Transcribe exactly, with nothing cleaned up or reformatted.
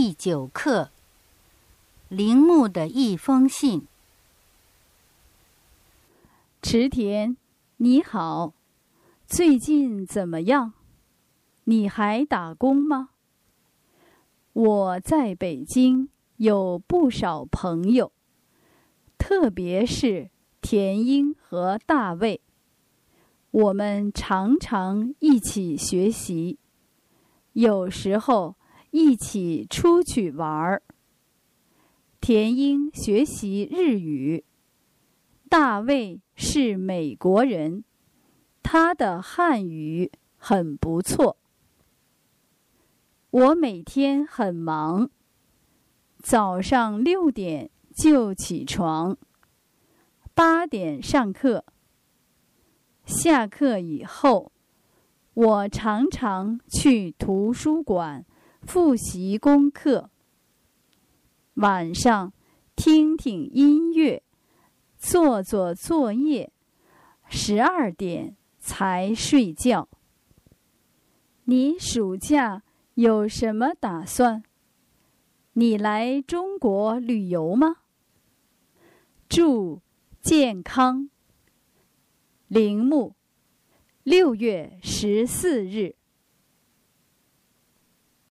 第九课，铃木的一封信。 池田，你好，最近怎么样？你还打工吗？我在北京有不少朋友，特别是田英和大卫，我们常常一起学习，有时候一起出去玩儿。田英学习日语，大卫是美国人，他的汉语很不错。我每天很忙，早上六点就起床，八点上课。下课以后，我常常去图书馆复习功课。晚上听听音乐，做做作业，十二点才睡觉。你暑假有什么打算？你来中国旅游吗？祝健康。铃木，六月十四日。